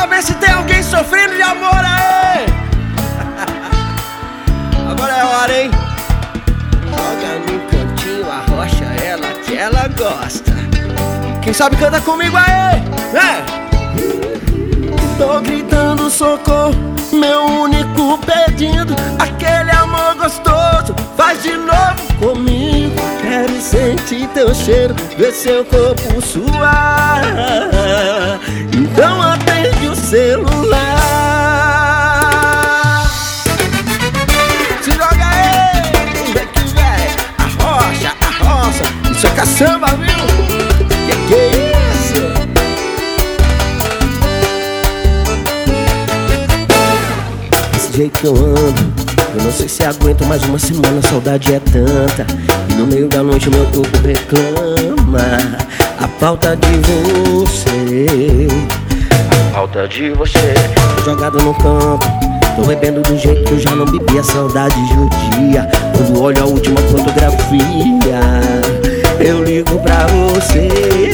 pra ver se tem alguém sofrendo de amor aí. Agora é a hora, hein? Joga no cantinho a rocha, ela que ela gosta. Quem sabe canta comigo aí, né? Tô gritando socorro, meu único pedido, aquele amor gostoso, faz de novo comigo. Quero sentir teu cheiro, ver seu corpo suar. Então atende o celular. Se joga aí, que velho, a rocha, a roça. Isso é caçamba, viu? Que é isso? Desse jeito que eu ando, eu não sei se aguento mais uma semana, a saudade é tanta. E no meio da noite o meu corpo reclama a falta de você. A falta de você. Tô jogado no campo, tô bebendo do jeito que eu já não bebi, a saudade judia. Quando olho a última fotografia, eu ligo pra você.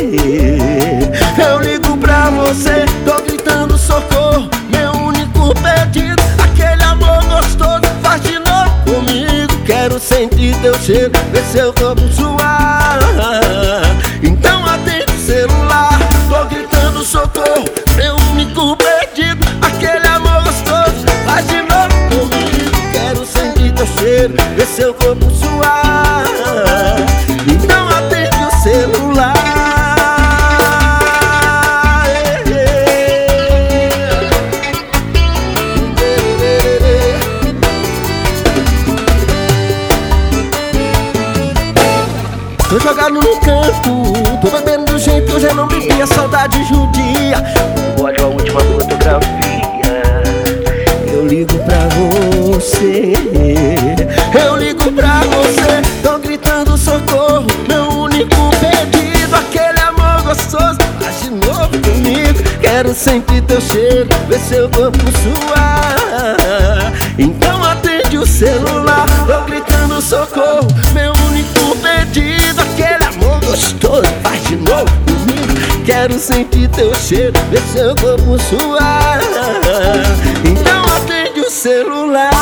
Eu ligo pra você, tô gritando socorro, meu único pedido, aquele amor gostoso, faz de novo comigo. Quero sentir teu cheiro, ver seu corpo suar. Então atende o celular. Tô gritando socorro, meu único pedido, aquele amor gostoso, faz de novo comigo. Quero sentir teu cheiro, ver seu corpo suar. Então atende o celular. Tô jogado no canto, tô bebendo do jeito que eu já não bebi, a saudade judia. Olha a última fotografia, eu ligo pra você. Eu ligo pra você, tô gritando socorro, meu único pedido, aquele amor gostoso, faz de novo comigo. Quero sentir teu cheiro, ver seu corpo suar. Então atende o celular. Tô gritando socorro, meu único pedido, aquele amor gostoso, faz de novo comigo. Quero sentir teu cheiro, ver seu corpo suar. Então atende o celular.